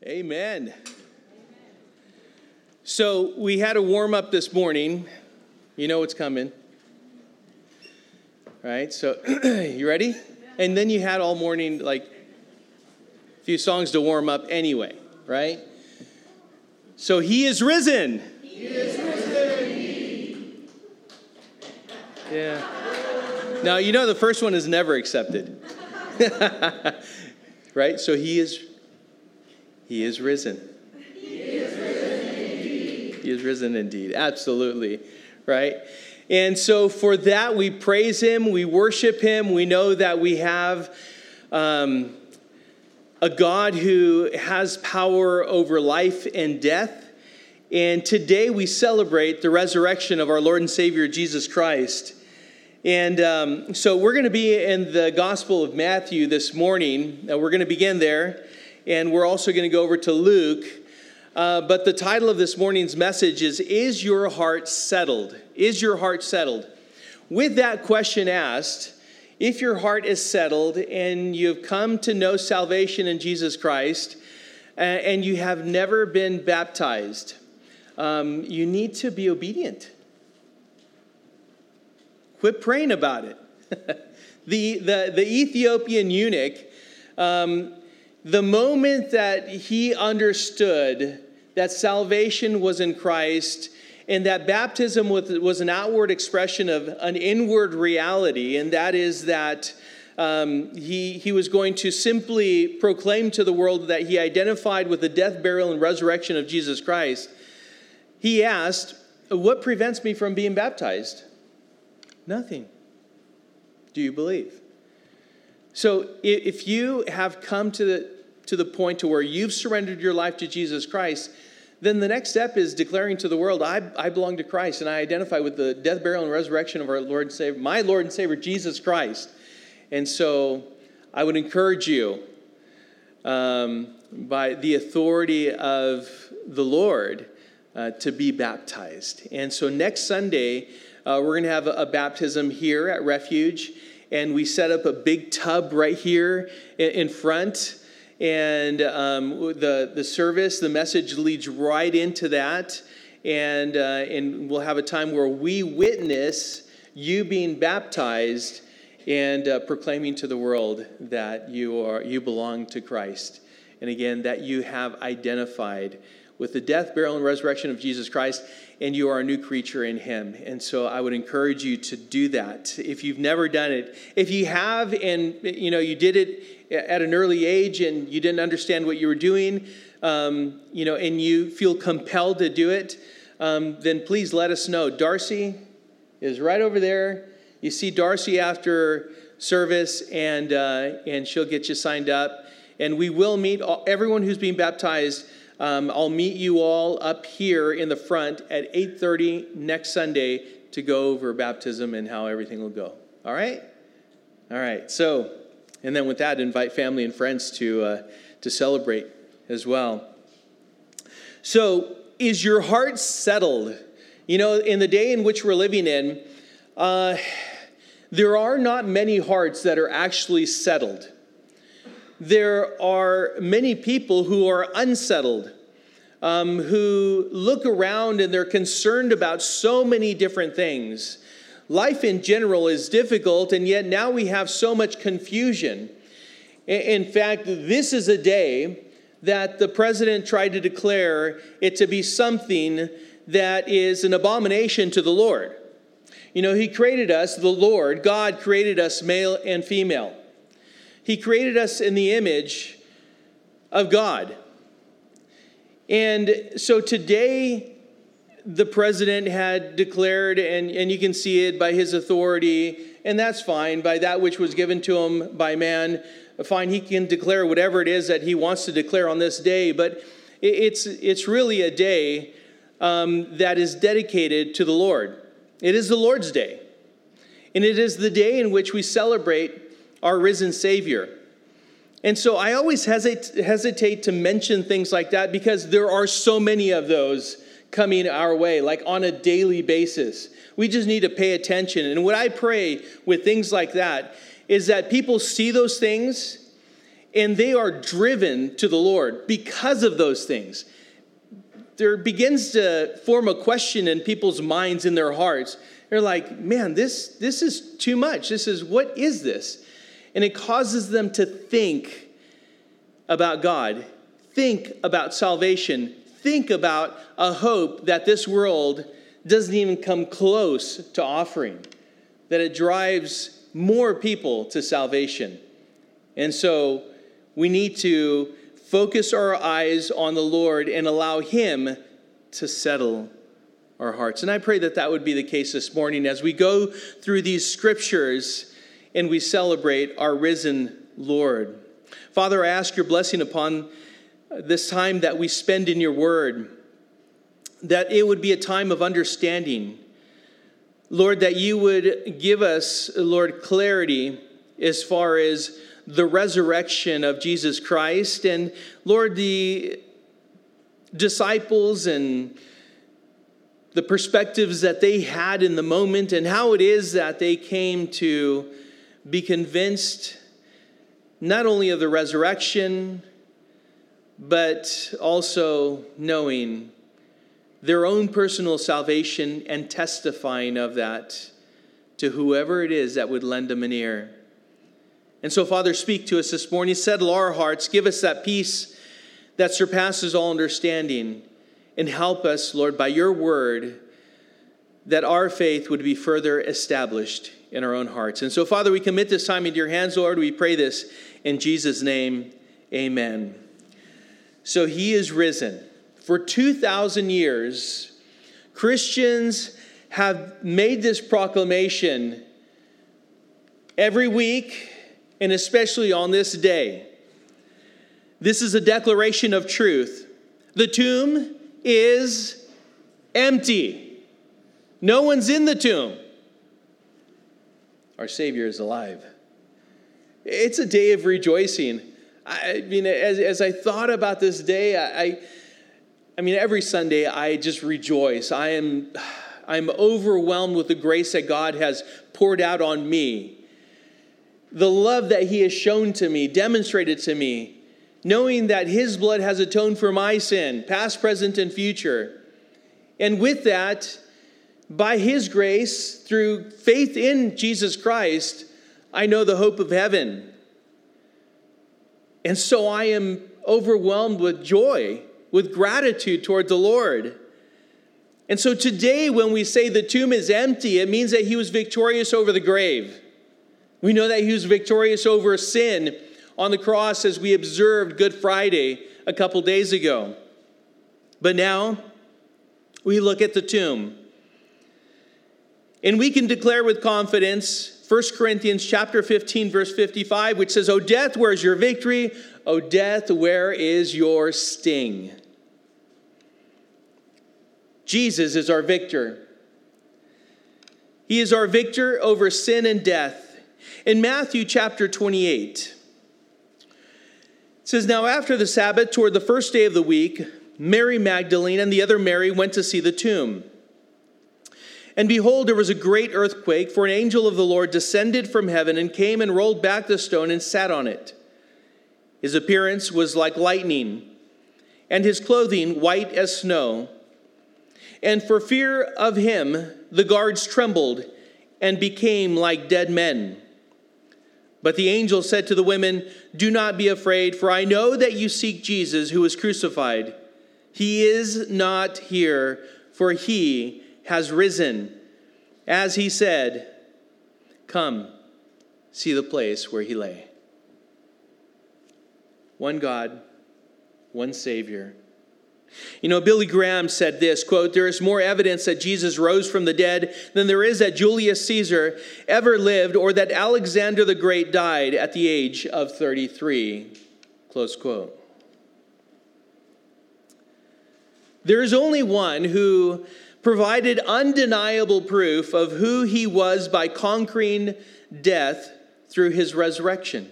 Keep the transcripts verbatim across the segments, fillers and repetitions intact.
Amen. So we had a warm up this morning. You know what's coming. Right? So you ready? And then you had all morning, like, a few songs to warm up anyway, right? So he is risen. He is risen indeed. Yeah. Now, you know the first one is never accepted. Right? So he is he is risen. He is risen indeed. He is risen indeed. Absolutely. Right? And so for that, we praise him, we worship him. We know that we have um, a God who has power over life and death. And today we celebrate the resurrection of our Lord and Savior, Jesus Christ. And um, so we're going to be in the Gospel of Matthew this morning. Uh, we're going to begin there. And we're also going to go over to Luke. Uh, but the title of this morning's message is, Is Your Heart Settled? Is your heart settled? With that question asked, if your heart is settled and you've come to know salvation in Jesus Christ uh, and you have never been baptized, um, you need to be obedient. Quit praying about it. the, the, the Ethiopian eunuch, um, the moment that he understood that salvation was in Christ and that baptism was, was an outward expression of an inward reality, and that is that um, he, he was going to simply proclaim to the world that he identified with the death, burial, and resurrection of Jesus Christ, he asked, what prevents me from being baptized? Nothing. Do you believe? So if you have come to the to the point to where you've surrendered your life to Jesus Christ, then the next step is declaring to the world, I, I belong to Christ, and I identify with the death, burial, and resurrection of our Lord and Savior, my Lord and Savior, Jesus Christ. And so I would encourage you, um, by the authority of the Lord, uh, to be baptized. And so next Sunday, uh, we're going to have a, a baptism here at Refuge, and we set up a big tub right here in, in front. And um, the the service, the message leads right into that, and uh, and we'll have a time where we witness you being baptized and uh, proclaiming to the world that you are you belong to Christ, and again that you have identified with the death, burial, and resurrection of Jesus Christ, and you are a new creature in Him. And so I would encourage you to do that if you've never done it. If you have, and you know you did it at an early age and you didn't understand what you were doing, um, you know, and you feel compelled to do it, um, then please let us know. Darcy is right over there. You see Darcy after service, and uh, and she'll get you signed up. And we will meet all, everyone who's being baptized. Um, I'll meet you all up here in the front at eight thirty next Sunday to go over baptism and how everything will go. All right? All right. So, and then with that, invite family and friends to uh, to celebrate as well. So, is your heart settled? You know, in the day in which we're living in, uh, there are not many hearts that are actually settled. There are many people who are unsettled, um, who look around and they're concerned about so many different things. Life in general is difficult, and yet now we have so much confusion. In fact, this is a day that the president tried to declare it to be something that is an abomination to the Lord. You know, He created us, the Lord, God created us male and female. He created us in the image of God. And so today, the president had declared, and, and you can see it by his authority, and that's fine, by that which was given to him by man, fine, he can declare whatever it is that he wants to declare on this day, but it's, it's really a day um, that is dedicated to the Lord. It is the Lord's day, and it is the day in which we celebrate our risen Savior. And so I always hesitate, hesitate to mention things like that because there are so many of those coming our way, like on a daily basis. We just need to pay attention. And what I pray with things like that is that people see those things and they are driven to the Lord because of those things. There begins to form a question in people's minds, in their hearts. They're like, man, this, this is too much. This is, what is this? And it causes them to think about God, think about salvation, think about a hope that this world doesn't even come close to offering, that it drives more people to salvation. And so we need to focus our eyes on the Lord and allow him to settle our hearts. And I pray that that would be the case this morning as we go through these scriptures and we celebrate our risen Lord. Father, I ask your blessing upon this time that we spend in your word, that it would be a time of understanding. Lord, that you would give us, Lord, clarity as far as the resurrection of Jesus Christ. And Lord, the disciples and the perspectives that they had in the moment and how it is that they came to be convinced not only of the resurrection, but also knowing their own personal salvation and testifying of that to whoever it is that would lend them an ear. And so, Father, speak to us this morning. Settle our hearts. Give us that peace that surpasses all understanding. And help us, Lord, by your word, that our faith would be further established in our own hearts. And so, Father, we commit this time into your hands, Lord. We pray this in Jesus' name. Amen. So he is risen. For two thousand years, Christians have made this proclamation every week, and especially on this day. This is a declaration of truth. The tomb is empty. No one's in the tomb. Our Savior is alive. It's a day of rejoicing. I mean, as, as I thought about this day, I, I mean, every Sunday I just rejoice. I am, I'm overwhelmed with the grace that God has poured out on me. The love that he has shown to me, demonstrated to me, knowing that his blood has atoned for my sin, past, present, and future. And with that, by his grace, through faith in Jesus Christ, I know the hope of heaven. And so I am overwhelmed with joy, with gratitude toward the Lord. And so today, when we say the tomb is empty, it means that he was victorious over the grave. We know that he was victorious over sin on the cross as we observed Good Friday a couple days ago. But now we look at the tomb. And we can declare with confidence First Corinthians chapter fifteen, verse fifty-five, which says, "O death, where is your victory? O death, where is your sting?" Jesus is our victor. He is our victor over sin and death. In Matthew chapter twenty-eight, it says, "Now after the Sabbath, toward the first day of the week, Mary Magdalene and the other Mary went to see the tomb. And behold, there was a great earthquake, for an angel of the Lord descended from heaven and came and rolled back the stone and sat on it. His appearance was like lightning, and his clothing white as snow. And for fear of him, the guards trembled and became like dead men. But the angel said to the women, 'Do not be afraid, for I know that you seek Jesus who was crucified. He is not here, for he has risen, as he said. Come, see the place where he lay.'" One God, one Savior. You know, Billy Graham said this, quote, "There is more evidence that Jesus rose from the dead than there is that Julius Caesar ever lived or that Alexander the Great died at the age of thirty-three." Close quote. There is only one who provided undeniable proof of who he was by conquering death through his resurrection.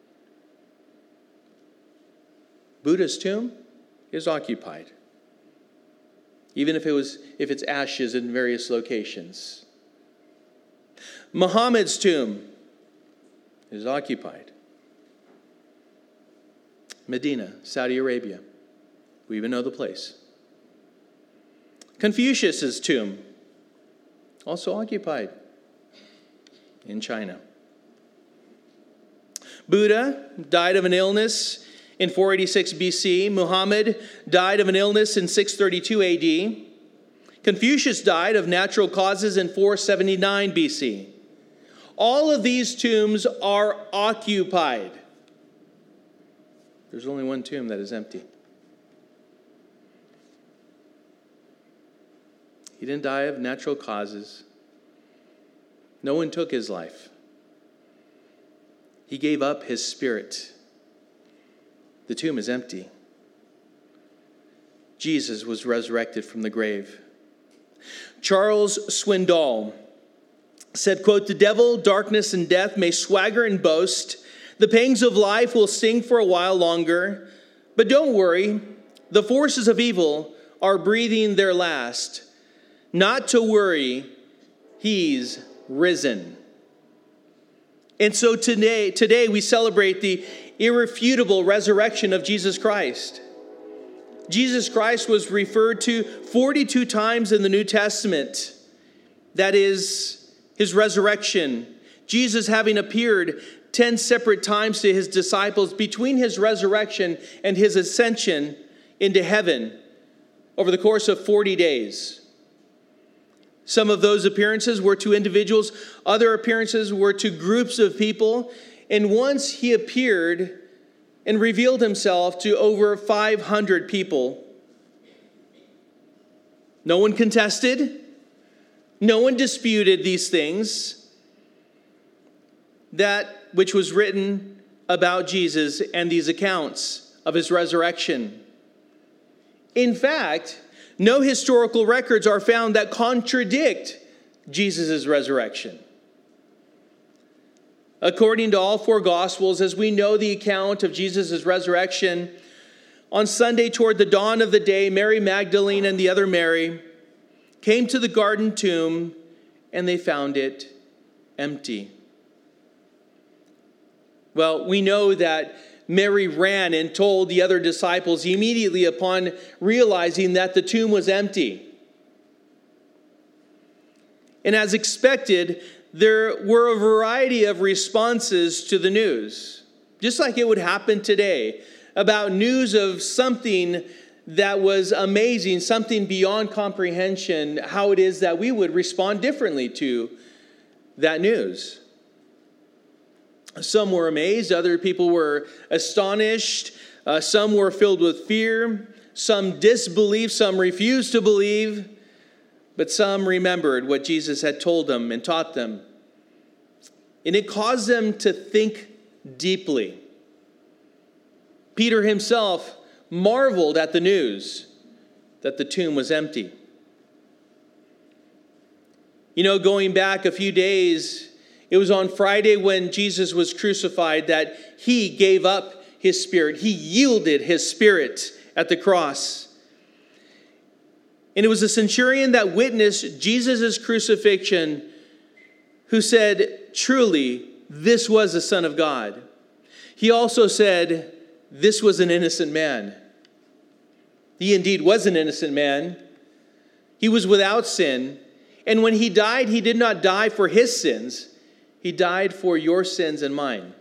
Buddha's tomb is occupied, even if it was if it's ashes in various locations. Muhammad's tomb is occupied. Medina, Saudi Arabia. We even know the place. Confucius's tomb, also occupied in China. Buddha died of an illness in four eighty-six B C. Muhammad died of an illness in six thirty-two A D. Confucius died of natural causes in four seventy-nine B C. All of these tombs are occupied. There's only one tomb that is empty. He didn't die of natural causes. No one took his life. He gave up his spirit. The tomb is empty. Jesus was resurrected from the grave. Charles Swindoll said, quote, "The devil, darkness, and death may swagger and boast. The pangs of life will sting for a while longer. But don't worry, the forces of evil are breathing their last. Not to worry, he's risen." And so today, today we celebrate the irrefutable resurrection of Jesus Christ. Jesus Christ was referred to forty-two times in the New Testament. That is his resurrection. Jesus having appeared ten separate times to his disciples between his resurrection and his ascension into heaven over the course of forty days. Some of those appearances were to individuals. Other appearances were to groups of people. And once he appeared and revealed himself to over five hundred people. No one contested. No one disputed these things. That which was written about Jesus and these accounts of his resurrection. In fact, no historical records are found that contradict Jesus' resurrection. According to all four Gospels, as we know the account of Jesus' resurrection, on Sunday toward the dawn of the day, Mary Magdalene and the other Mary came to the garden tomb and they found it empty. Well, we know that Mary ran and told the other disciples immediately upon realizing that the tomb was empty. And as expected, there were a variety of responses to the news, just like it would happen today, about news of something that was amazing, something beyond comprehension, how it is that we would respond differently to that news. Some were amazed, other people were astonished, uh, some were filled with fear, some disbelieved, some refused to believe, but some remembered what Jesus had told them and taught them. And it caused them to think deeply. Peter himself marveled at the news that the tomb was empty. You know, going back a few days, it was on Friday when Jesus was crucified that he gave up his spirit. He yielded his spirit at the cross. And it was a centurion that witnessed Jesus' crucifixion who said, "Truly, this was the Son of God." He also said, "This was an innocent man." He indeed was an innocent man. He was without sin. And when he died, he did not die for his sins. He died for your sins and mine.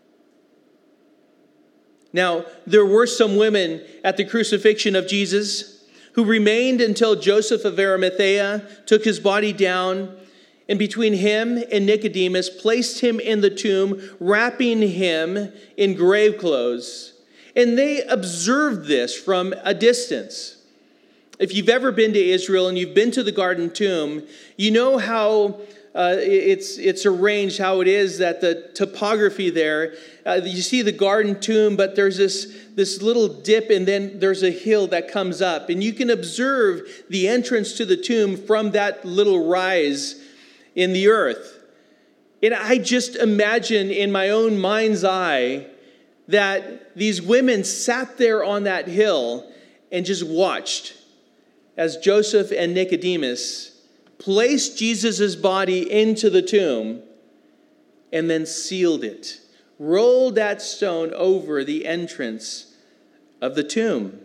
Now, there were some women at the crucifixion of Jesus who remained until Joseph of Arimathea took his body down and between him and Nicodemus placed him in the tomb, wrapping him in grave clothes. And they observed this from a distance. If you've ever been to Israel and you've been to the Garden Tomb, you know how Uh, it's it's arranged, how it is that the topography there, uh, you see the garden tomb, but there's this, this little dip and then there's a hill that comes up. And you can observe the entrance to the tomb from that little rise in the earth. And I just imagine in my own mind's eye that these women sat there on that hill and just watched as Joseph and Nicodemus placed Jesus' body into the tomb and then sealed it, rolled that stone over the entrance of the tomb.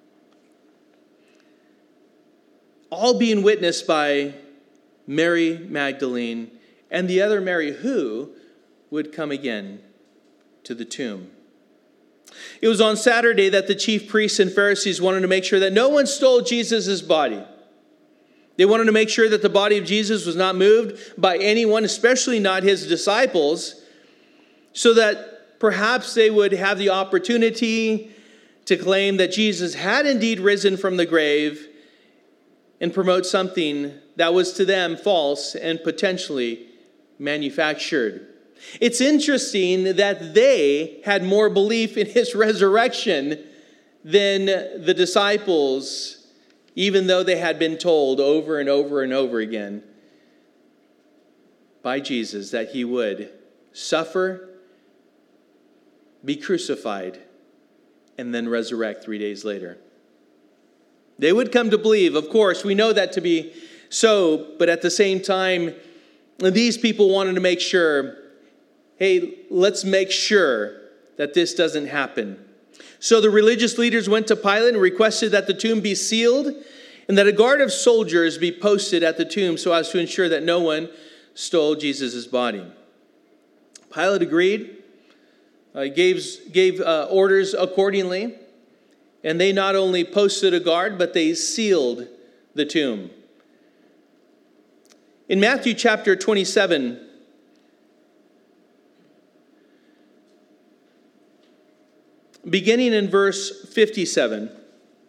All being witnessed by Mary Magdalene and the other Mary who would come again to the tomb. It was on Saturday that the chief priests and Pharisees wanted to make sure that no one stole Jesus' body. They wanted to make sure that the body of Jesus was not moved by anyone, especially not his disciples, so that perhaps they would have the opportunity to claim that Jesus had indeed risen from the grave and promote something that was to them false and potentially manufactured. It's interesting that they had more belief in his resurrection than the disciples, even though they had been told over and over and over again by Jesus that he would suffer, be crucified, and then resurrect three days later. They would come to believe, of course, we know that to be so, but at the same time, these people wanted to make sure, hey, let's make sure that this doesn't happen. So the religious leaders went to Pilate and requested that the tomb be sealed and that a guard of soldiers be posted at the tomb so as to ensure that no one stole Jesus' body. Pilate agreed, uh, gave, gave uh, orders accordingly, and they not only posted a guard, but they sealed the tomb. In Matthew chapter twenty-seven, beginning in verse fifty-seven, it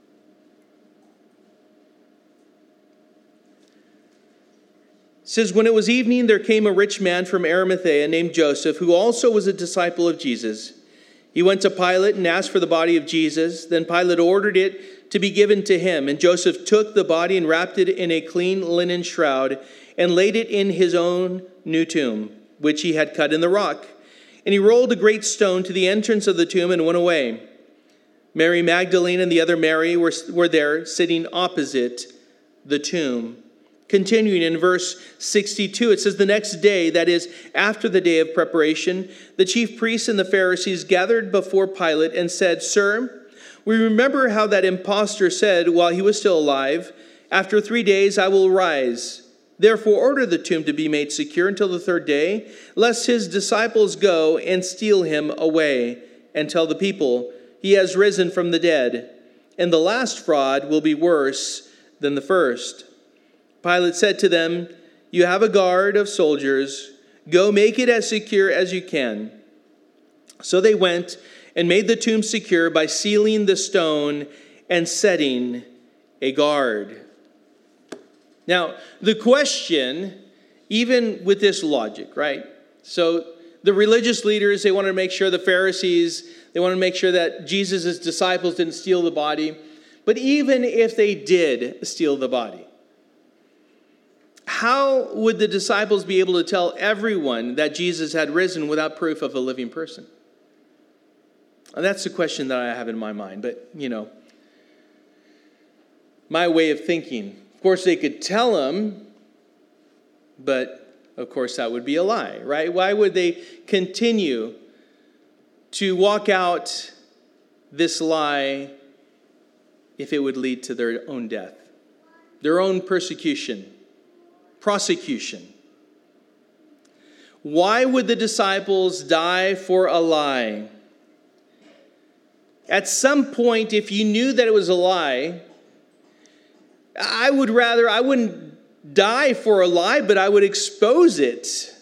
says, "When it was evening, there came a rich man from Arimathea named Joseph, who also was a disciple of Jesus. He went to Pilate and asked for the body of Jesus. Then Pilate ordered it to be given to him. And Joseph took the body and wrapped it in a clean linen shroud and laid it in his own new tomb, which he had cut in the rock. And he rolled a great stone to the entrance of the tomb and went away. Mary Magdalene and the other Mary were, were there, sitting opposite the tomb." Continuing in verse sixty-two, it says, "The next day, that is, after the day of preparation, the chief priests and the Pharisees gathered before Pilate and said, 'Sir, we remember how that impostor said while he was still alive, "After three days I will rise." Therefore order the tomb to be made secure until the third day, lest his disciples go and steal him away and tell the people, "He has risen from the dead." And the last fraud will be worse than the first.' Pilate said to them, 'You have a guard of soldiers. Go make it as secure as you can.' So they went and made the tomb secure by sealing the stone and setting a guard." Now, the question, even with this logic, right? So the religious leaders, they wanted to make sure, the Pharisees, they wanted to make sure that Jesus' disciples didn't steal the body. But even if they did steal the body, how would the disciples be able to tell everyone that Jesus had risen without proof of a living person? And that's the question that I have in my mind. But, you know, my way of thinking, of course, they could tell him, but, of course, that would be a lie, right? Why would they continue to walk out this lie if it would lead to their own death, their own persecution? Prosecution. Why would the disciples die for a lie? At some point, if you knew that it was a lie, I would rather, I wouldn't die for a lie, but I would expose it.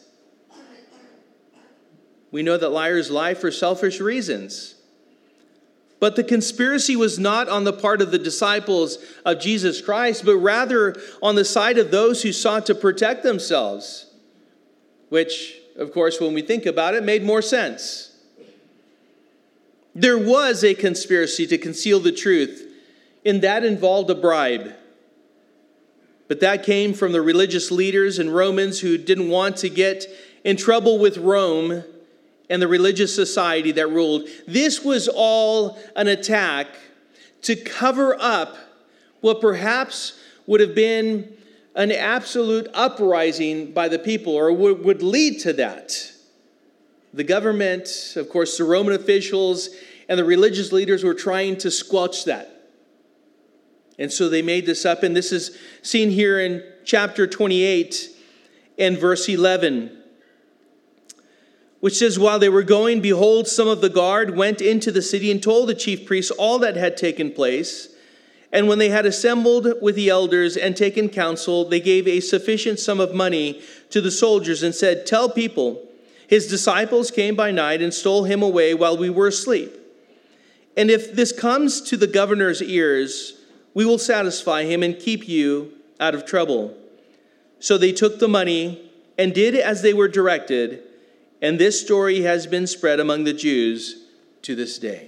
We know that liars lie for selfish reasons. But the conspiracy was not on the part of the disciples of Jesus Christ, but rather on the side of those who sought to protect themselves, which, of course, when we think about it, made more sense. There was a conspiracy to conceal the truth, and that involved a bribe. But that came from the religious leaders and Romans who didn't want to get in trouble with Rome and the religious society that ruled. This was all an attack to cover up what perhaps would have been an absolute uprising by the people, or would lead to that. The government, of course, the Roman officials and the religious leaders were trying to squelch that. And so they made this up, and this is seen here in chapter twenty-eight and verse eleven, which says, "While they were going, behold, some of the guard went into the city and told the chief priests all that had taken place. And when they had assembled with the elders and taken counsel, they gave a sufficient sum of money to the soldiers and said, 'Tell people, his disciples came by night and stole him away while we were asleep. And if this comes to the governor's ears, we will satisfy him and keep you out of trouble.' So they took the money and did as they were directed, and this story has been spread among the Jews to this day."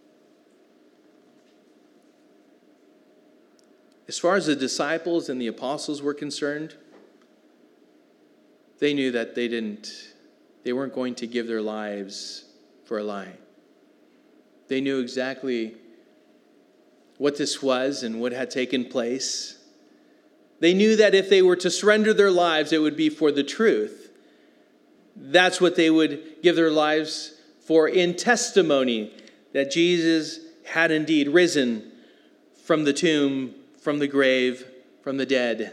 As far as the disciples and the apostles were concerned, they knew that they didn't, they weren't going to give their lives for a lie. They knew exactly what this was and what had taken place. They knew that if they were to surrender their lives, it would be for the truth. That's what they would give their lives for, in testimony that Jesus had indeed risen from the tomb, from the grave, from the dead.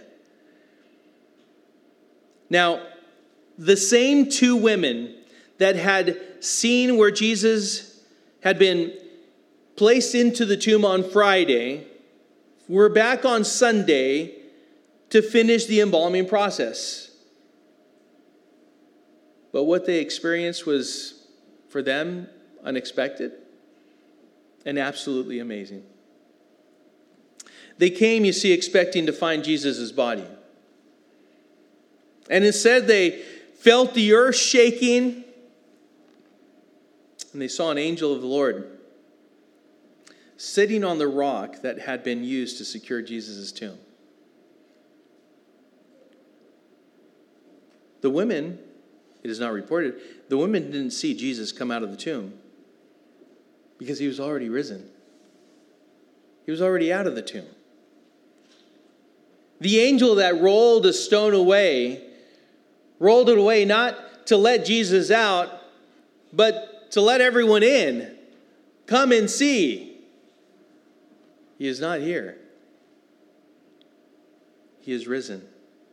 Now, the same two women that had seen where Jesus had been placed into the tomb on Friday were back on Sunday to finish the embalming process. But what they experienced was, for them, unexpected and absolutely amazing. They came, you see, expecting to find Jesus' body. And instead they felt the earth shaking, and they saw an angel of the Lord sitting on the rock that had been used to secure Jesus' tomb. The women, it is not reported, the women didn't see Jesus come out of the tomb because he was already risen. He was already out of the tomb. The angel that rolled a stone away, rolled it away not to let Jesus out, but to let everyone in. Come and see. He is not here. He is risen.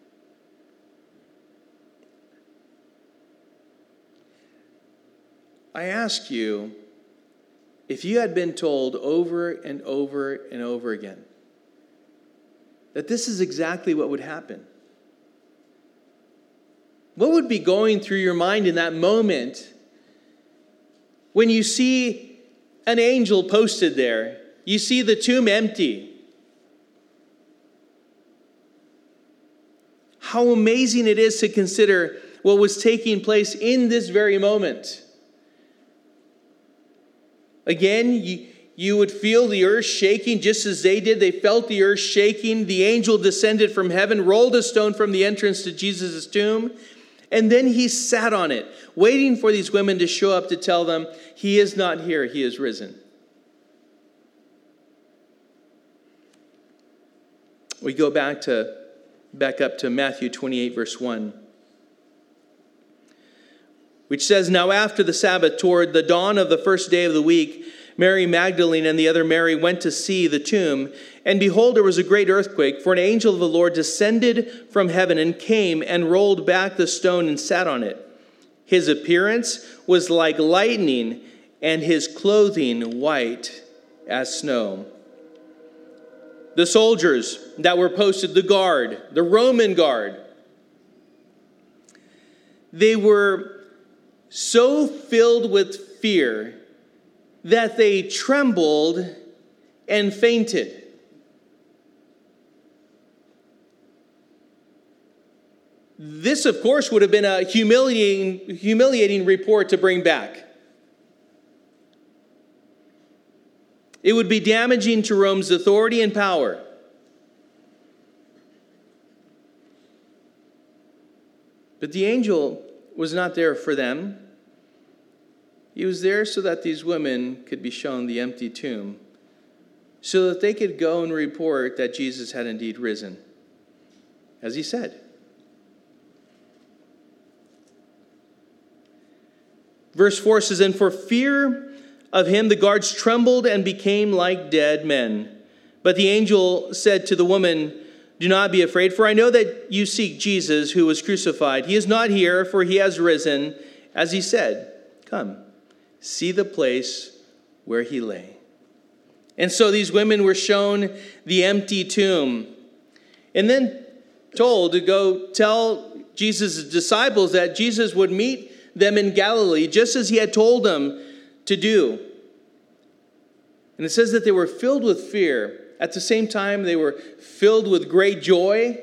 I ask you, if you had been told over and over and over again that this is exactly what would happen, what would be going through your mind in that moment when you see an angel posted there, you see the tomb empty? How amazing it is to consider what was taking place in this very moment. Again, you, you would feel the earth shaking just as they did. They felt the earth shaking. The angel descended from heaven, rolled a stone from the entrance to Jesus' tomb, and then he sat on it, waiting for these women to show up to tell them, he is not here, he is risen. We go back to back up to Matthew twenty-eight, verse one. Which says, "Now after the Sabbath, toward the dawn of the first day of the week, Mary Magdalene and the other Mary went to see the tomb. And behold, there was a great earthquake, for an angel of the Lord descended from heaven and came and rolled back the stone and sat on it. His appearance was like lightning, and his clothing white as snow." The soldiers that were posted, the guard, the Roman guard, they were so filled with fear that they trembled and fainted. This, of course, would have been a humiliating, humiliating report to bring back. It would be damaging to Rome's authority and power. But the angel was not there for them. He was there so that these women could be shown the empty tomb, so that they could go and report that Jesus had indeed risen, as he said. Verse four says, "And for fear of him, the guards trembled and became like dead men. But the angel said to the woman, "Do not be afraid, for I know that you seek Jesus who was crucified. He is not here, for he has risen, as he said. Come, see the place where he lay." And so these women were shown the empty tomb, and then told to go tell Jesus' disciples that Jesus would meet them in Galilee, just as he had told them to do. And it says that they were filled with fear. At the same time, they were filled with great joy,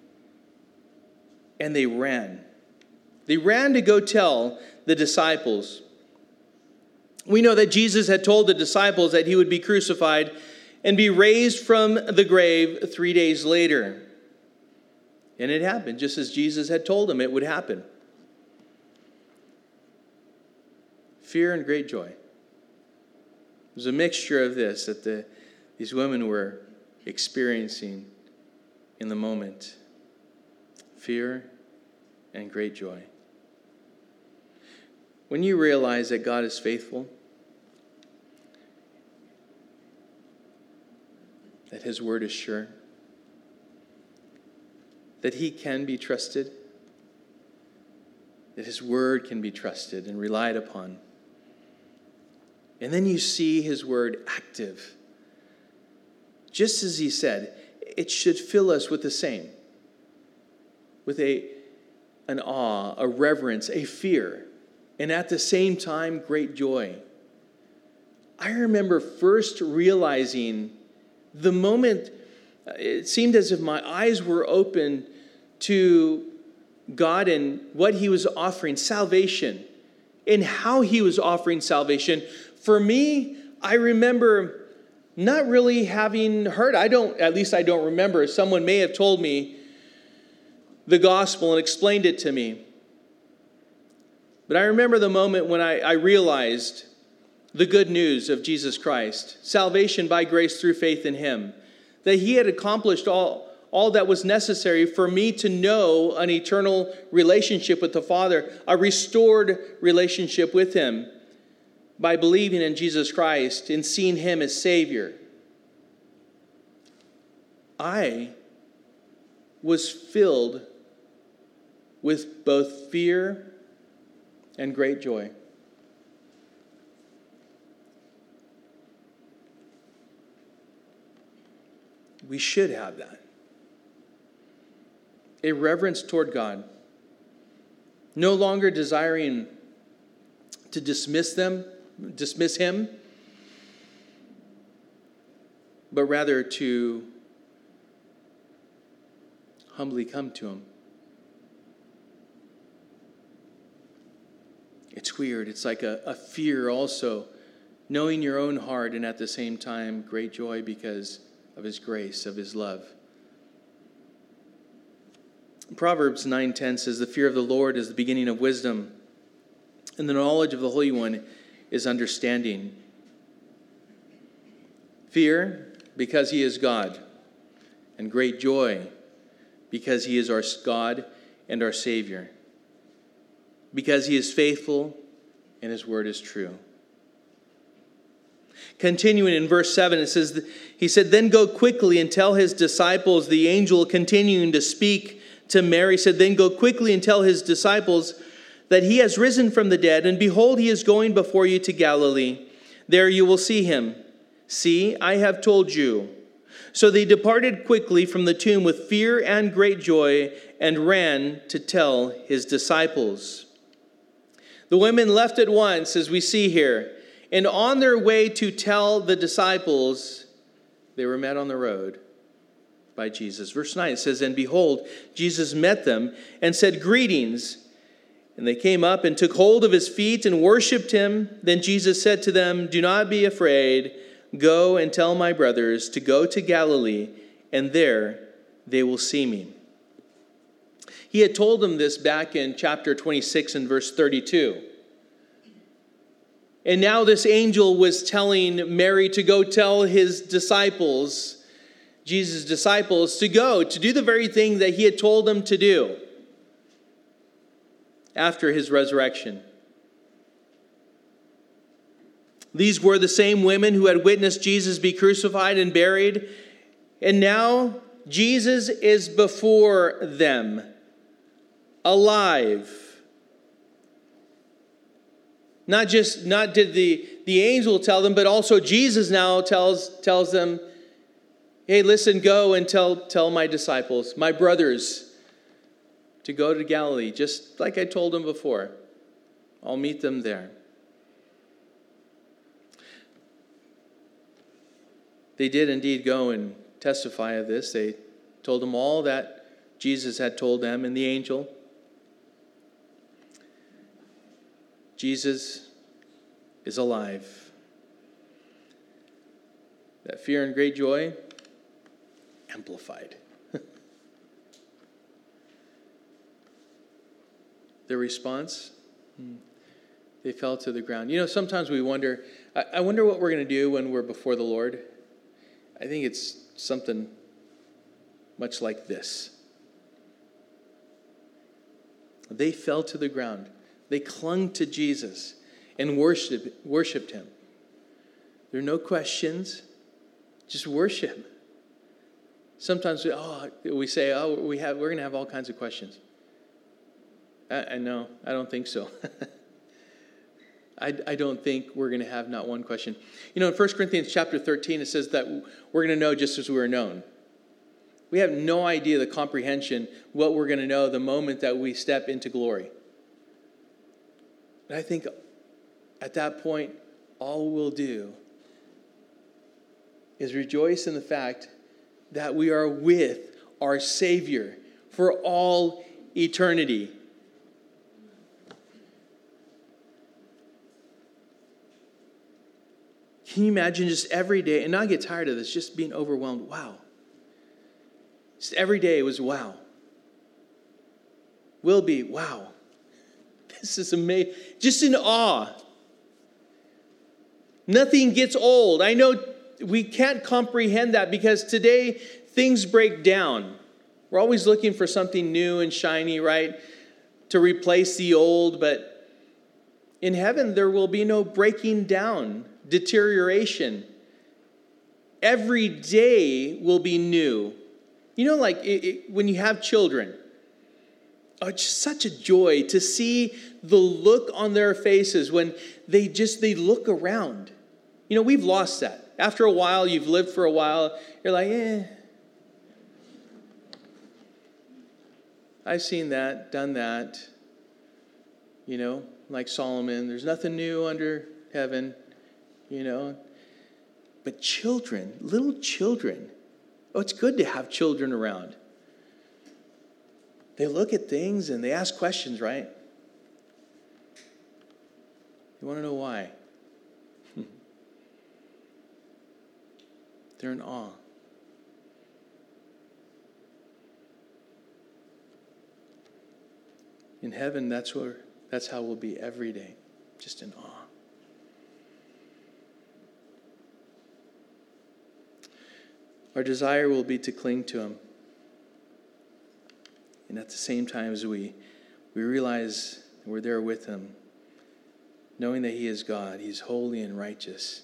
and they ran. They ran to go tell the disciples. We know that Jesus had told the disciples that he would be crucified and be raised from the grave three days later. And it happened, just as Jesus had told them it would happen. Fear and great joy. It was a mixture of this that the, these women were experiencing in the moment. Fear and great joy. When you realize that God is faithful, that his word is sure, that he can be trusted, that his word can be trusted and relied upon, and then you see his word active, just as he said, it should fill us with the same, with a, an awe, a reverence, a fear, and at the same time, great joy. I remember first realizing the moment it seemed as if my eyes were open to God and what he was offering, salvation, and how he was offering salvation. For me, I remember not really having heard, I don't, at least I don't remember, someone may have told me the gospel and explained it to me. But I remember the moment when I, I realized the good news of Jesus Christ, salvation by grace through faith in him, that he had accomplished all, all that was necessary for me to know an eternal relationship with the Father, a restored relationship with him by believing in Jesus Christ and seeing him as Savior. I was filled with both fear and great joy. We should have that. A reverence toward God. No longer desiring to dismiss them, dismiss him, but rather to humbly come to him. It's weird. It's like a, a fear also, knowing your own heart, and at the same time, great joy because of his grace, of his love. Proverbs nine ten says, "The fear of the Lord is the beginning of wisdom, and the knowledge of the Holy One is understanding." Fear, because he is God, and great joy, because he is our God and our Savior, because he is faithful and his word is true. Continuing in verse seven, it says, he said, "Then go quickly and tell his disciples," the angel continuing to speak to Mary said, "Then go quickly and tell his disciples that he has risen from the dead, and behold, he is going before you to Galilee. There you will see him. See, I have told you." So they departed quickly from the tomb with fear and great joy and ran to tell his disciples. The women left at once, as we see here, and on their way to tell the disciples, they were met on the road by Jesus. Verse nine, it says, "And behold, Jesus met them and said, 'Greetings.' And they came up and took hold of his feet and worshipped him. Then Jesus said to them, 'Do not be afraid. Go and tell my brothers to go to Galilee, and there they will see me.'" He had told them this back in chapter twenty-six and verse thirty-two. And now this angel was telling Mary to go tell his disciples, Jesus' disciples, to go, to do the very thing that he had told them to do after his resurrection. These were the same women who had witnessed Jesus be crucified and buried. And now Jesus is before them, alive. Not just, not did the, the angel tell them, but also Jesus now tells, tells them, hey, listen, go and tell, tell my disciples, my brothers, to go to Galilee, just like I told them before. I'll meet them there. They did indeed go and testify of this. They told them all that Jesus had told them and the angel. Jesus is alive. That fear and great joy, amplified. Their response, they fell to the ground. You know, sometimes we wonder, I, I wonder what we're going to do when we're before the Lord. I think it's something much like this. They fell to the ground. They clung to Jesus and worshiped, worshiped him. There are no questions, just worship. Sometimes we, oh, we say, oh, we have, we're going to have all kinds of questions. I, I know, I don't think so. I, I don't think we're going to have not one question. You know, in First Corinthians chapter thirteen, it says that we're going to know just as we are known. We have no idea the comprehension, what we're going to know the moment that we step into glory. But I think at that point, all we'll do is rejoice in the fact that we are with our Savior for all eternity. Can you imagine just every day, and not get tired of this, just being overwhelmed? Wow. Just every day was wow. Will be wow. This is amazing. Just in awe. Nothing gets old. I know we can't comprehend that because today things break down. We're always looking for something new and shiny, right? To replace the old, but in heaven there will be no breaking down, deterioration. Every day will be new. You know, like it, it, when you have children, oh, it's just such a joy to see the look on their faces when they just, they look around. You know, we've lost that. After a while, you've lived for a while, you're like, eh. I've seen that, done that. You know, like Solomon, there's nothing new under heaven, you know. But children, little children, oh, it's good to have children around. They look at things and they ask questions, right? You want to know why? They're in awe. In heaven, that's where that's how we'll be every day, just in awe. Our desire will be to cling to him. And at the same time as we, we realize we're there with him, knowing that he is God, he's holy and righteous.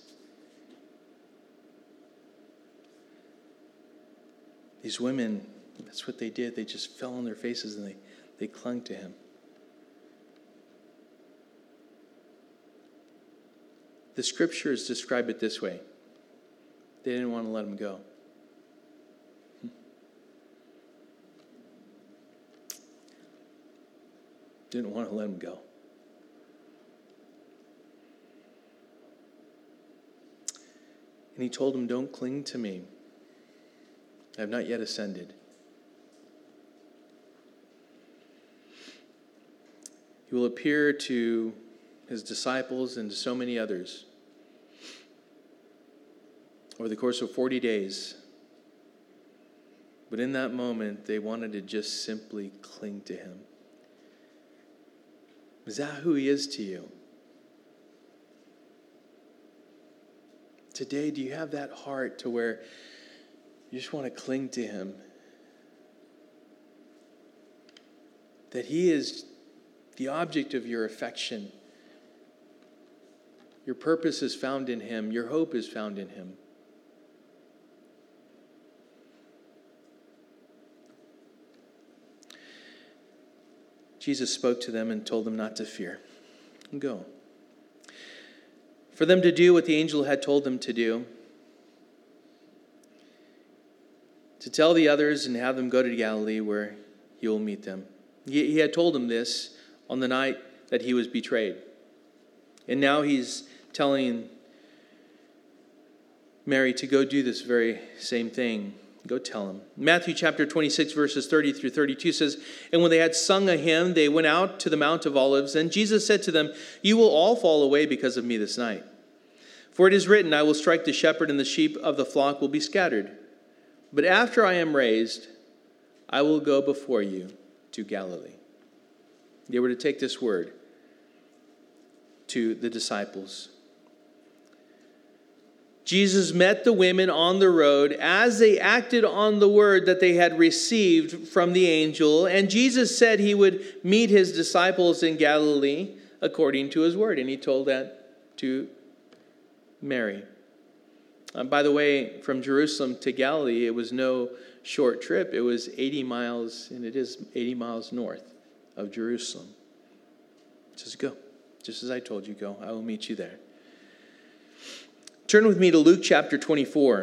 These women, that's what they did. They just fell on their faces and they, they clung to him. The scriptures describe it this way. They didn't want to let him go. Didn't want to let him go. And he told him, don't cling to me. I have not yet ascended. He will appear to his disciples and to so many others over the course of forty days. But in that moment, they wanted to just simply cling to him. Is that who he is to you? Today, do you have that heart to where you just want to cling to him? That he is the object of your affection, Your purpose is found in him. Your hope is found in him. Jesus spoke to them and told them not to fear. Go. For them to do what the angel had told them to do, to tell the others and have them go to Galilee where he will meet them. He, he had told them this on the night that he was betrayed. And now he's telling Mary to go do this very same thing. Go tell him. Matthew chapter twenty-six, verses thirty through thirty-two says, And when they had sung a hymn, they went out to the Mount of Olives. And Jesus said to them, You will all fall away because of me this night. For it is written, I will strike the shepherd, and the sheep of the flock will be scattered. But after I am raised, I will go before you to Galilee. They were to take this word to the disciples. Jesus met the women on the road as they acted on the word that they had received from the angel. And Jesus said he would meet his disciples in Galilee according to his word. And he told that to Mary. Uh, by the way, from Jerusalem to Galilee, it was no short trip. It was eighty miles, and it is eighty miles north of Jerusalem. Just go. Just as I told you, go. I will meet you there. Turn with me to Luke chapter twenty-four.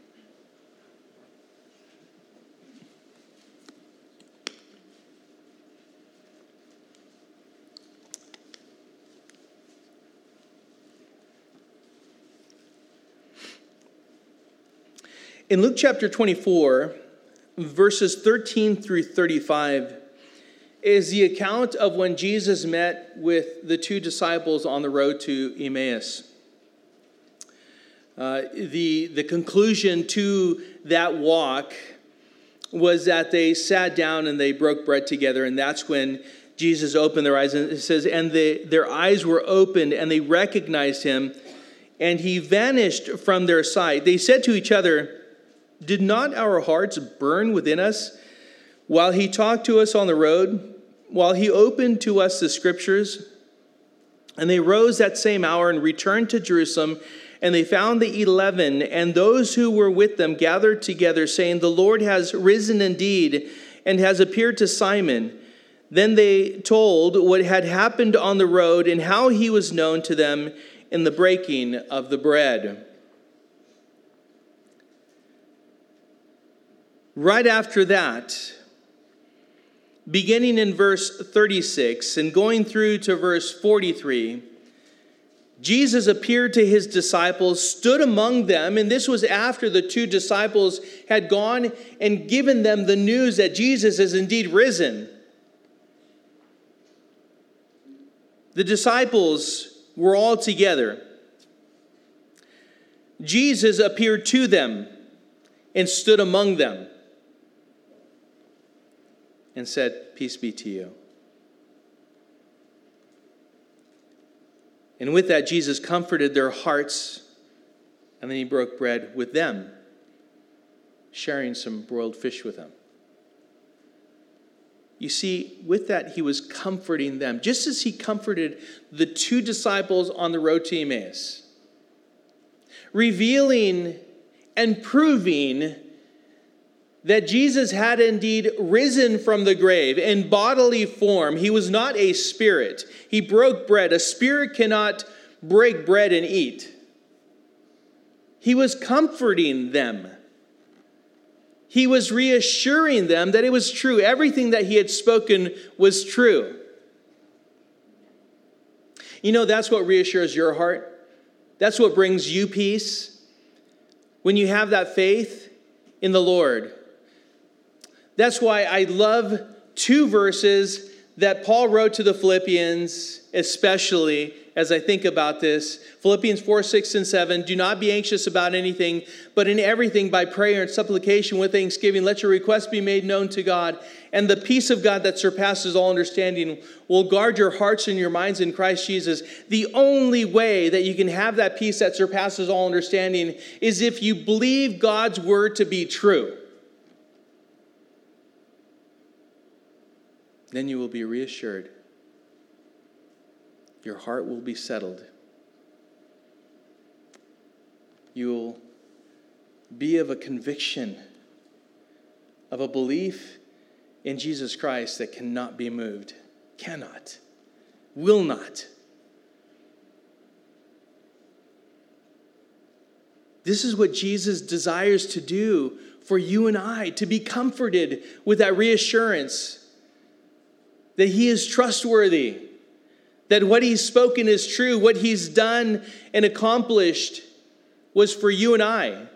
In Luke chapter twenty-four, verses thirteen through thirty-five, is the account of when Jesus met with the two disciples on the road to Emmaus. Uh, the, the conclusion to that walk was that they sat down and they broke bread together, and that's when Jesus opened their eyes. And it says, and they, their eyes were opened, and they recognized him, and he vanished from their sight. They said to each other, Did not our hearts burn within us while he talked to us on the road, while he opened to us the scriptures? And they rose that same hour and returned to Jerusalem, and they found the eleven and those who were with them gathered together, saying, The Lord has risen indeed and has appeared to Simon. Then they told what had happened on the road and how he was known to them in the breaking of the bread. Right after that, beginning in verse thirty-six and going through to verse forty-three, Jesus appeared to his disciples, stood among them, and this was after the two disciples had gone and given them the news that Jesus is indeed risen. The disciples were all together. Jesus appeared to them and stood among them and said, Peace be to you. And with that, Jesus comforted their hearts, and then he broke bread with them, sharing some broiled fish with them. You see, with that, he was comforting them, just as he comforted the two disciples on the road to Emmaus, revealing and proving that Jesus had indeed risen from the grave in bodily form. He was not a spirit. He broke bread. A spirit cannot break bread and eat. He was comforting them. He was reassuring them that it was true. Everything that he had spoken was true. You know, that's what reassures your heart. That's what brings you peace. When you have that faith in the Lord. That's why I love two verses that Paul wrote to the Philippians, especially as I think about this. Philippians four, six, and seven. Do not be anxious about anything, but in everything by prayer and supplication with thanksgiving, let your requests be made known to God. And the peace of God that surpasses all understanding will guard your hearts and your minds in Christ Jesus. The only way that you can have that peace that surpasses all understanding is if you believe God's word to be true. Then you will be reassured. Your heart will be settled. you'll be of a conviction, of a belief in Jesus Christ that cannot be moved. Cannot. Will not. This is what Jesus desires to do for you and I, to be comforted with that reassurance that he is trustworthy, that what he's spoken is true, what he's done and accomplished was for you and I.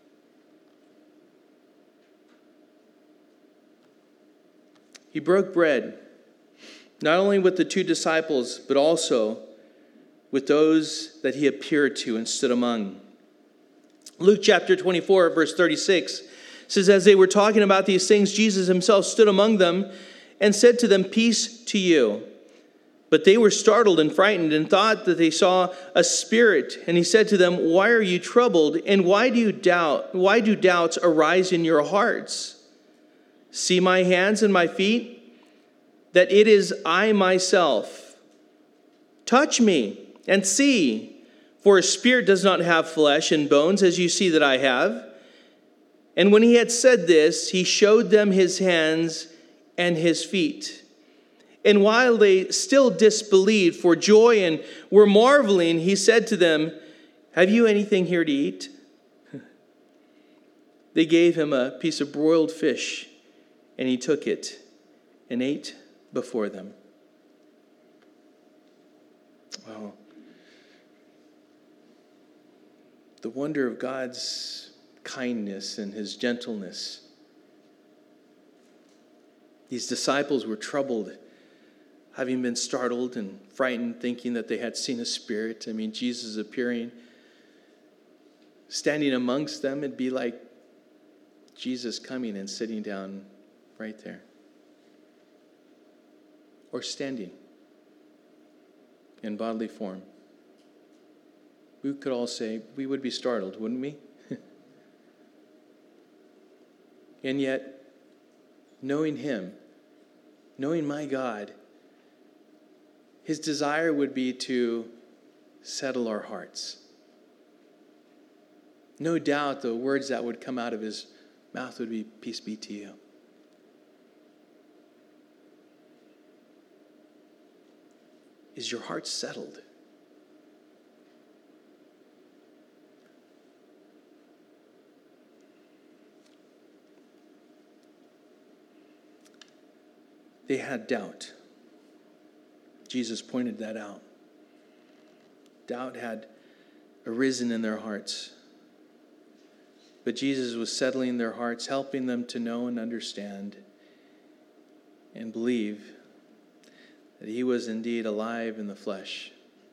He broke bread, not only with the two disciples, but also with those that he appeared to and stood among. Luke chapter twenty-four, verse thirty-six says, as they were talking about these things, Jesus himself stood among them and said to them, peace to you. But they were startled and frightened and thought that they saw a spirit. And he said to them, why are you troubled? And why do you doubt? Why do doubts arise in your hearts? See my hands and my feet, that it is I myself. Touch me and see, for a spirit does not have flesh and bones, as you see that I have. And when he had said this, he showed them his hands and his feet. And while they still disbelieved for joy and were marveling, he said to them, have you anything here to eat? They gave him a piece of broiled fish, and he took it and ate before them. Oh, the wonder of God's kindness and his gentleness. These disciples were troubled, having been startled and frightened, thinking that they had seen a spirit. I mean, Jesus appearing, standing amongst them, it'd be like Jesus coming and sitting down right there. Or standing in bodily form. We could all say we would be startled, wouldn't we? And yet, knowing him, knowing my God, his desire would be to settle our hearts. No doubt the words that would come out of his mouth would be, peace be to you. Is your heart settled? They had doubt. Jesus pointed that out. Doubt had arisen in their hearts. But Jesus was settling their hearts, helping them to know and understand and believe that he was indeed alive in the flesh.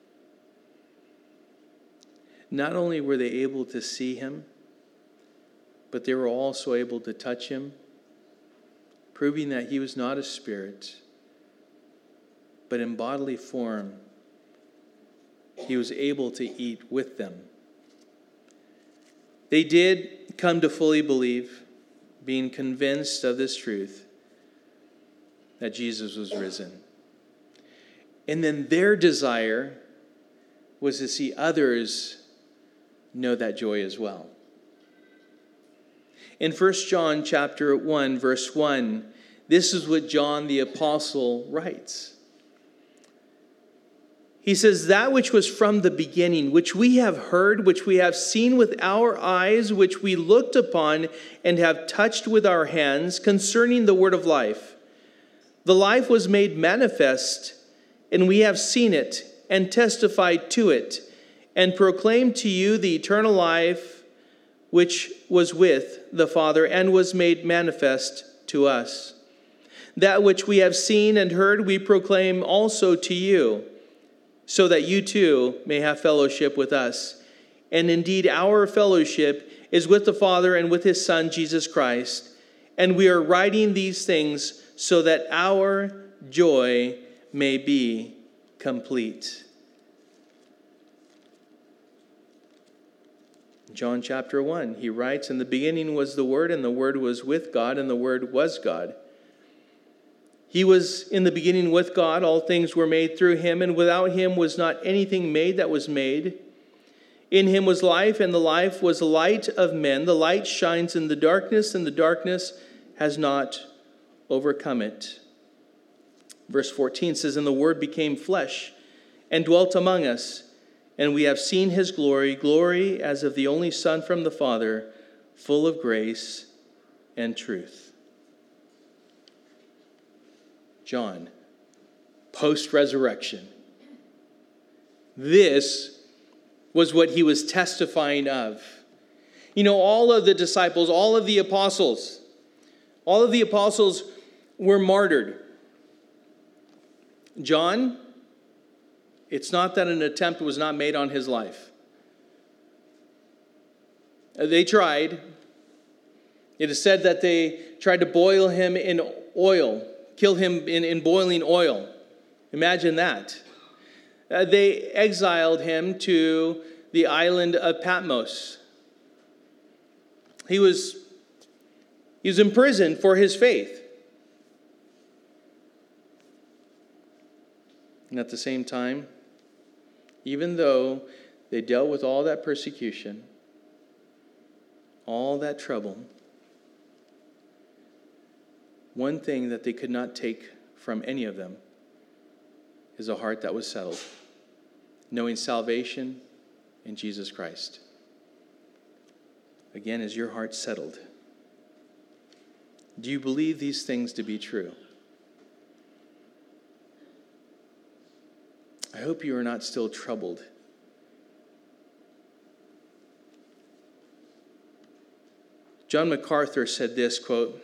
Not only were they able to see him, but they were also able to touch him, proving that he was not a spirit, but in bodily form, he was able to eat with them. They did come to fully believe, being convinced of this truth, that Jesus was risen. And then their desire was to see others know that joy as well. In First John chapter one, verse one, this is what John the Apostle writes. He says, that which was from the beginning, which we have heard, which we have seen with our eyes, which we looked upon and have touched with our hands, concerning the word of life. The life was made manifest, and we have seen it and testified to it, and proclaimed to you the eternal life which was with the Father and was made manifest to us. That which we have seen and heard we proclaim also to you, so that you too may have fellowship with us. And indeed, our fellowship is with the Father and with his Son, Jesus Christ. And we are writing these things so that our joy may be complete. John chapter one, he writes, in the beginning was the Word, and the Word was with God, and the Word was God. He was in the beginning with God. All things were made through him, and without him was not anything made that was made. In him was life, and the life was the light of men. The light shines in the darkness, and the darkness has not overcome it. Verse fourteen says, and the Word became flesh and dwelt among us, and we have seen his glory, glory as of the only Son from the Father, full of grace and truth. John, post-resurrection. This was what he was testifying of. You know, all of the disciples, all of the apostles, all of the apostles were martyred. John, it's not that an attempt was not made on his life. They tried. It is said that they tried to boil him in oil, kill him in, in boiling oil. Imagine that. Uh, they exiled him to the island of Patmos. He was, he was imprisoned for his faith. And at the same time, even though they dealt with all that persecution, all that trouble, one thing that they could not take from any of them is a heart that was settled, knowing salvation in Jesus Christ. Again, is your heart settled? Do you believe these things to be true? I hope you are not still troubled. John MacArthur said this, quote,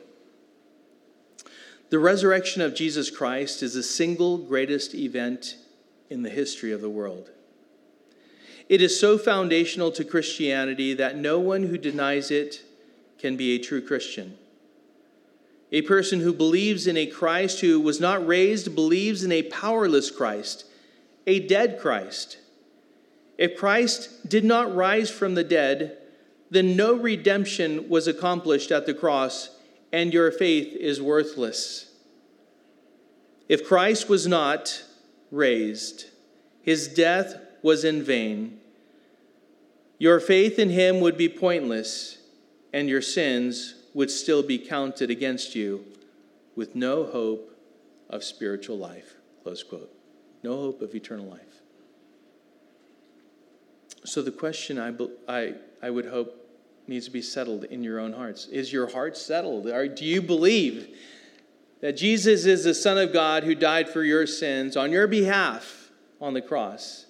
"The resurrection of Jesus Christ is the single greatest event in the history of the world. It is so foundational to Christianity that no one who denies it can be a true Christian. A person who believes in a Christ who was not raised believes in a powerless Christ, a dead Christ. If Christ did not rise from the dead, then no redemption was accomplished at the cross, and your faith is worthless. If Christ was not raised, his death was in vain. Your faith in him would be pointless, and your sins would still be counted against you with no hope of spiritual life." Close quote. No hope of eternal life. So the question I, I, I would hope needs to be settled in your own hearts. Is your heart settled? Or do you believe that Jesus is the Son of God who died for your sins on your behalf on the cross?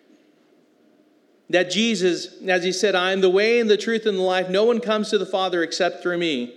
That Jesus, as he said, I am the way and the truth and the life. No one comes to the Father except through me.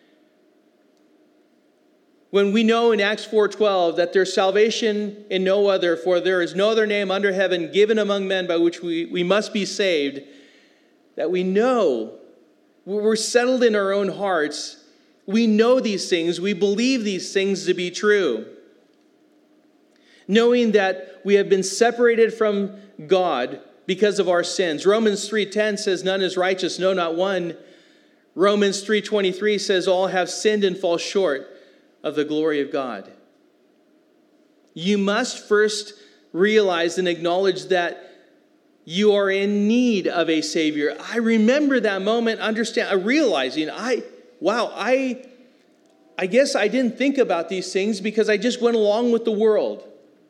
When we know in Acts four twelve that there's salvation in no other, for there is no other name under heaven given among men by which we, we must be saved, that we know, we're settled in our own hearts. We know these things. We believe these things to be true. Knowing that we have been separated from God because of our sins. Romans three ten says, none is righteous, no, not one. Romans three twenty-three says, all have sinned and fall short of the glory of God. You must first realize and acknowledge that you are in need of a Savior. I remember that moment, understand, realizing, I, wow, I, I guess I didn't think about these things because I just went along with the world.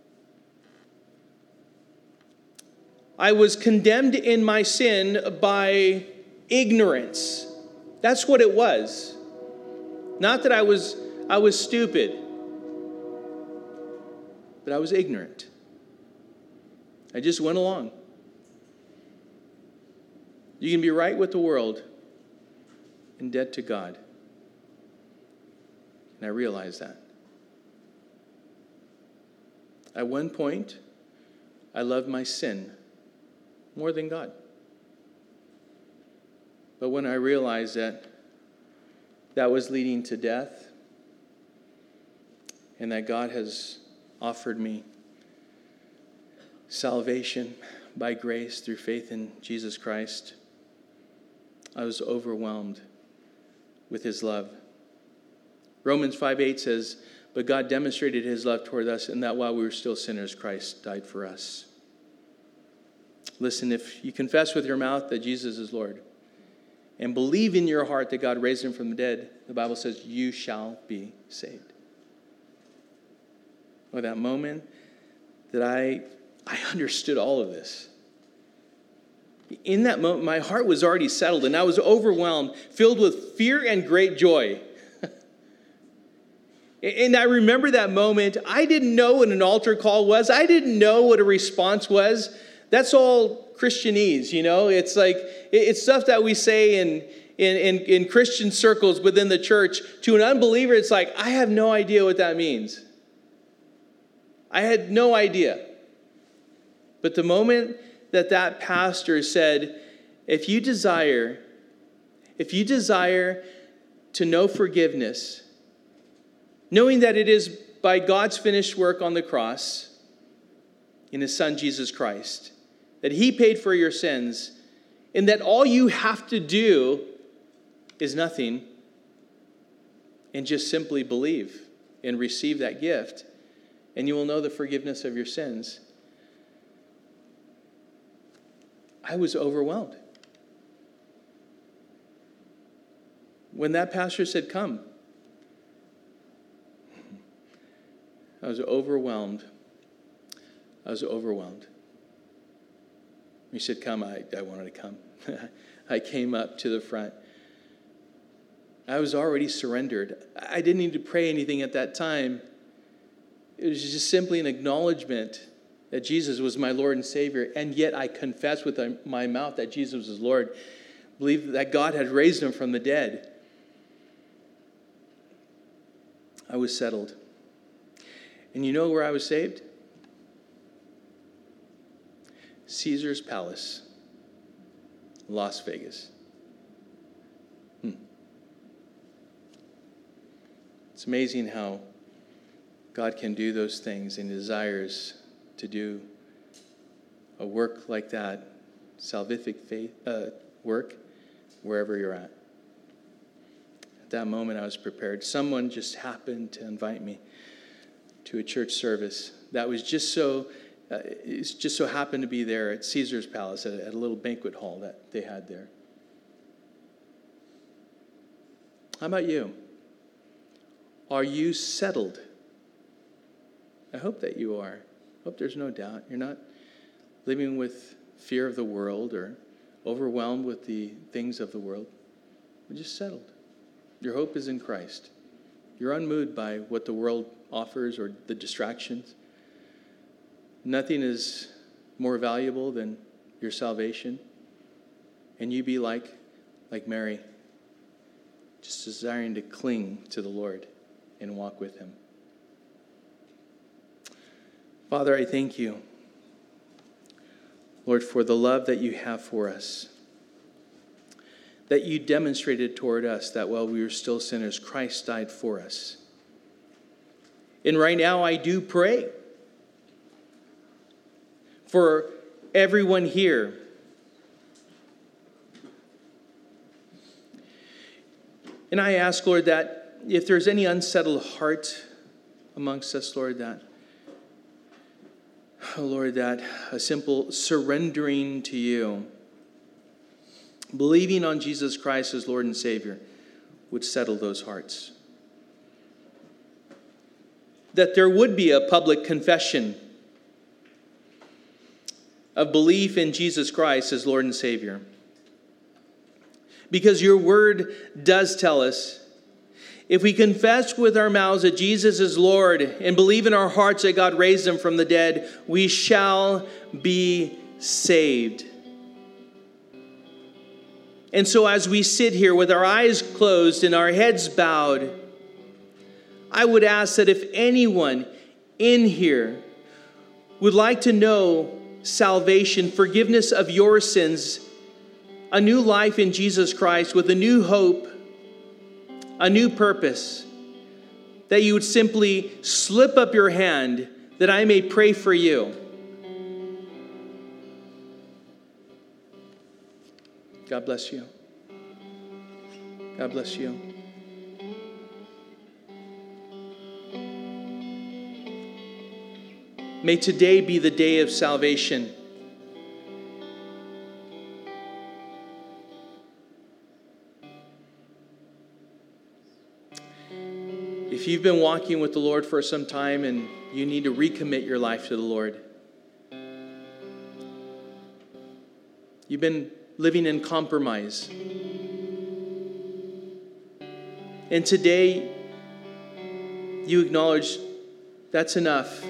I was condemned in my sin by ignorance. That's what it was. Not that I was I was stupid, but I was ignorant. I just went along. You can be right with the world and dead to God. And I realized that. At one point, I loved my sin more than God. But when I realized that that was leading to death, and that God has offered me salvation by grace through faith in Jesus Christ, I was overwhelmed with his love. Romans five eight says, but God demonstrated his love toward us in that while we were still sinners, Christ died for us. Listen, if you confess with your mouth that Jesus is Lord and believe in your heart that God raised him from the dead, the Bible says you shall be saved. Well, that moment that I, I understood all of this, in that moment, my heart was already settled and I was overwhelmed, filled with fear and great joy. And I remember that moment. I didn't know what an altar call was. I didn't know what a response was. That's all Christianese, you know. It's like, it's stuff that we say in, in, in, in Christian circles within the church. To an unbeliever, it's like, I have no idea what that means. I had no idea. But the moment that that pastor said, if you desire, if you desire to know forgiveness, knowing that it is by God's finished work on the cross in his son Jesus Christ, that he paid for your sins, and that all you have to do is nothing, and just simply believe and receive that gift, and you will know the forgiveness of your sins. I was overwhelmed. When that pastor said, come, I was overwhelmed. I was overwhelmed. He said, come, I, I wanted to come. I came up to the front. I was already surrendered. I didn't need to pray anything at that time. It was just simply an acknowledgement that Jesus was my Lord and Savior, and yet I confessed with my mouth that Jesus was Lord, believed that God had raised him from the dead. I was settled. And you know where I was saved? Caesar's Palace, Las Vegas. Hmm. It's amazing how God can do those things and desires to do a work like that, salvific faith uh, work, wherever you're at. At that moment, I was prepared. Someone just happened to invite me to a church service that was just so, uh, it just so happened to be there at Caesar's Palace, at a, at a little banquet hall that they had there. How about you? Are you settled? I hope that you are. I hope there's no doubt. You're not living with fear of the world or overwhelmed with the things of the world. You're just settled. Your hope is in Christ. You're unmoved by what the world offers or the distractions. Nothing is more valuable than your salvation. And you be like, like Mary, just desiring to cling to the Lord and walk with him. Father, I thank you, Lord, for the love that you have for us, that you demonstrated toward us that while we were still sinners, Christ died for us. And right now I do pray for everyone here. And I ask, Lord, that if there's any unsettled heart amongst us, Lord, that Oh, Lord, that a simple surrendering to you, believing on Jesus Christ as Lord and Savior, would settle those hearts. That there would be a public confession of belief in Jesus Christ as Lord and Savior. Because your word does tell us, if we confess with our mouths that Jesus is Lord and believe in our hearts that God raised him from the dead, we shall be saved. And so as we sit here with our eyes closed and our heads bowed, I would ask that if anyone in here would like to know salvation, forgiveness of your sins, a new life in Jesus Christ with a new hope, a new purpose, that you would simply slip up your hand that I may pray for you. God bless you. God bless you. May today be the day of salvation. If you've been walking with the Lord for some time and you need to recommit your life to the Lord, you've been living in compromise, and today you acknowledge that's enough.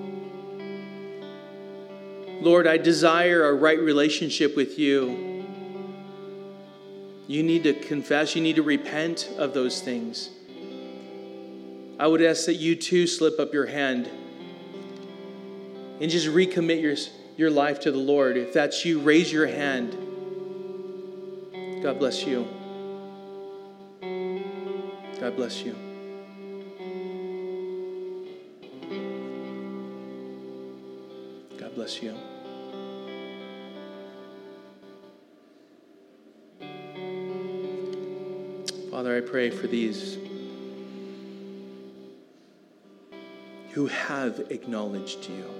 Lord, I desire a right relationship with you. You need to confess, you need to repent of those things. I would ask that you too slip up your hand and just recommit your, your life to the Lord. If that's you, raise your hand. God bless you. God bless you. God bless you. Father, I pray for these who have acknowledged you.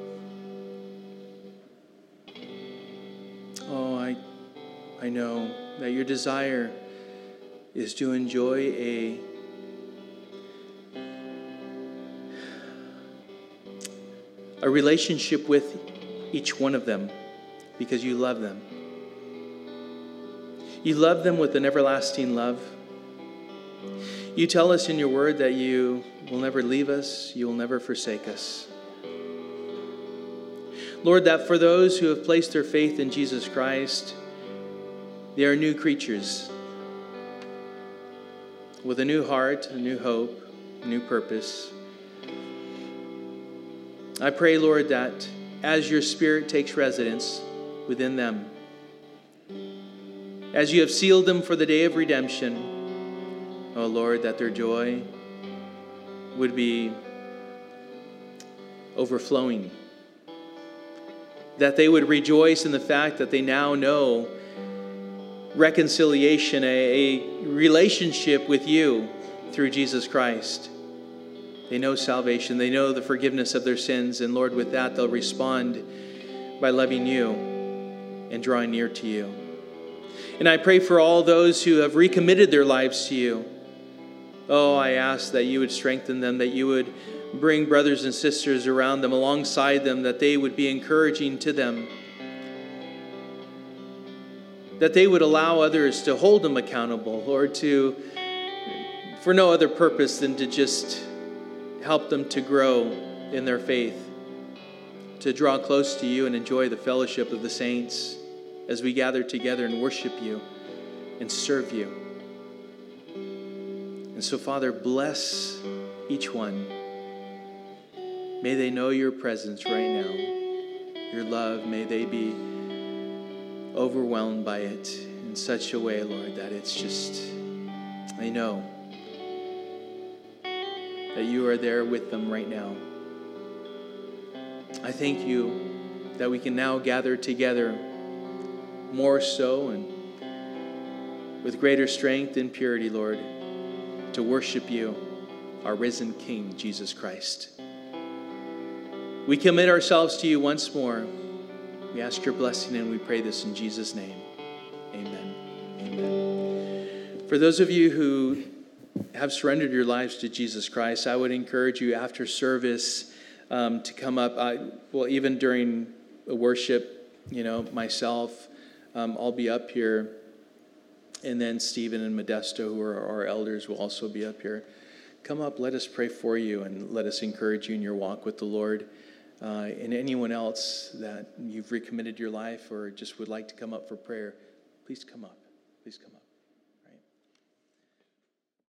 Oh, I, I know that your desire is to enjoy a a relationship with each one of them because you love them. You love them with an everlasting love. You tell us in your word that you will never leave us, you will never forsake us. Lord, that for those who have placed their faith in Jesus Christ, they are new creatures with a new heart, a new hope, a new purpose. I pray, Lord, that as your Spirit takes residence within them, as you have sealed them for the day of redemption, oh Lord, that their joy would be overflowing. That they would rejoice in the fact that they now know reconciliation, a, a relationship with you through Jesus Christ. They know salvation. They know the forgiveness of their sins. And Lord, with that, they'll respond by loving you and drawing near to you. And I pray for all those who have recommitted their lives to you. Oh, I ask that you would strengthen them, that you would bring brothers and sisters around them, alongside them, that they would be encouraging to them, that they would allow others to hold them accountable, Lord, to, for no other purpose than to just help them to grow in their faith, to draw close to you and enjoy the fellowship of the saints as we gather together and worship you and serve you. And so, Father, bless each one. May they know your presence right now, your love. May they be overwhelmed by it in such a way, Lord, that it's just, they know that you are there with them right now. I thank you that we can now gather together more so and with greater strength and purity, Lord, to worship you, our risen King, Jesus Christ. We commit ourselves to you once more. We ask your blessing and we pray this in Jesus' name. Amen. Amen. For those of you who have surrendered your lives to Jesus Christ, I would encourage you after service um, to come up. I, well, even during a worship, you know, myself, um, I'll be up here. And then Stephen and Modesto, who are our elders, will also be up here. Come up, let us pray for you, and let us encourage you in your walk with the Lord. Uh, and anyone else that you've recommitted your life or just would like to come up for prayer, please come up. Please come up.